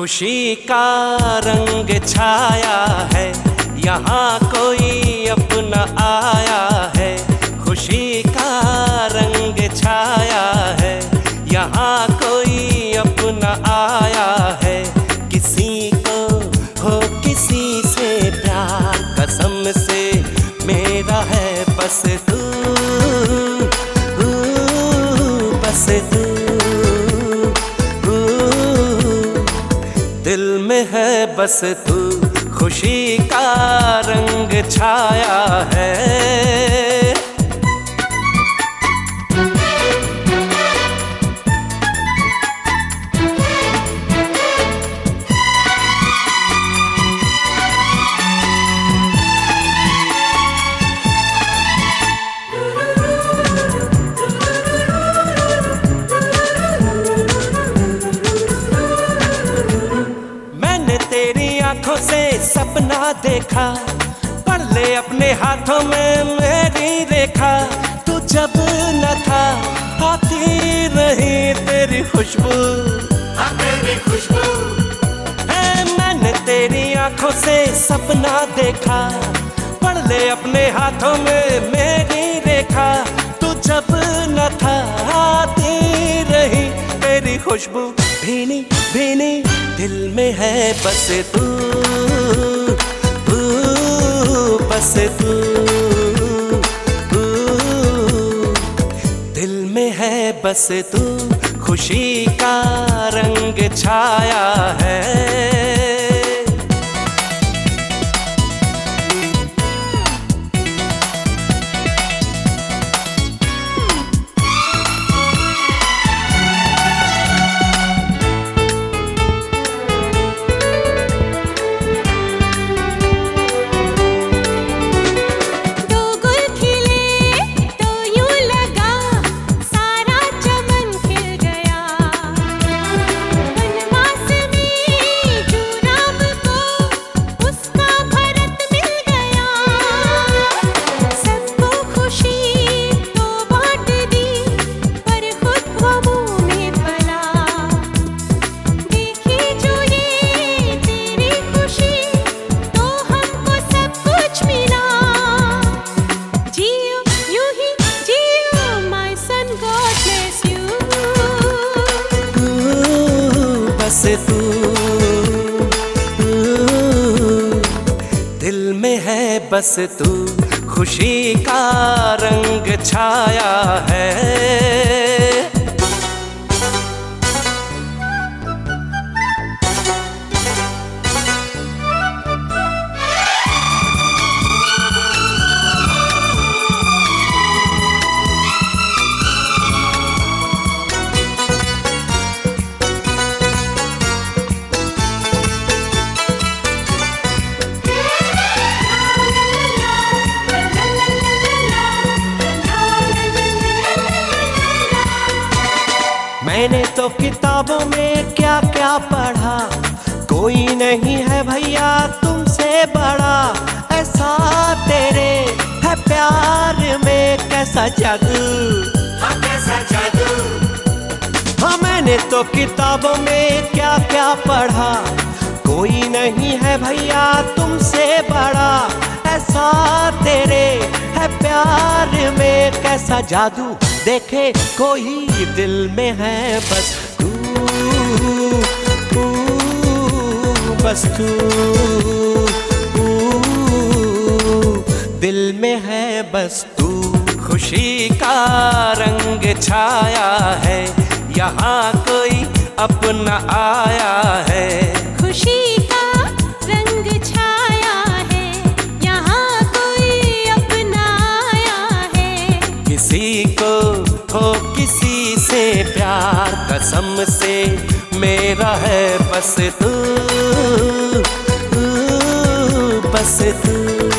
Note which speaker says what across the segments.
Speaker 1: खुशी का रंग छाया है, यहाँ कोई अपना आया है। खुशी का रंग छाया है, यहाँ कोई अपना आया है। किसी को हो किसी से प्यार, कसम से मेरा है बस तू, बस तू। दिल में है बस तू, खुशी का रंग छाया है। तेरी आंखों से सपना देखा, पढ़ ले अपने हाथों में मेरी रेखा। तू जब न था आती रही तेरी खुशबू, तेरी खुशबू है। मैंने तेरी आंखों से सपना देखा, पढ़ ले अपने हाथों में मेरी रेखा। तू जब न था आती रही तेरी खुशबू, भीनी भीनी दिल में है बस तू, बस तू। दिल में है बस तू, खुशी का रंग छाया है। तू दिल में है बस तू, खुशी का रंग छाया है। मैंने तो किताबों में क्या क्या पढ़ा, कोई नहीं है भैया तुमसे बड़ा। ऐसा तेरे है प्यार में कैसा जादू, हाँ कैसा जादू। हाँ मैंने तो किताबों में क्या क्या पढ़ा, कोई नहीं है भैया तुमसे बड़ा। ऐसा तेरे है प्यार में कैसा जादू, देखे कोई दिल में है बस तू, बस तू। दिल में है बस तू, खुशी का रंग छाया है, यहाँ कोई अपना आया है।
Speaker 2: खुशी का रंग छाया है, यहाँ कोई अपना आया है।
Speaker 1: किसी को हो किसी से प्यार, कसम से मेरा है बस तू, बस तू।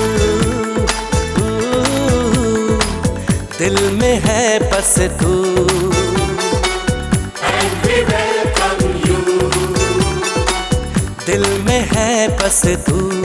Speaker 1: दिल में है बस तू।
Speaker 3: And we welcome you.
Speaker 1: दिल में है बस तू।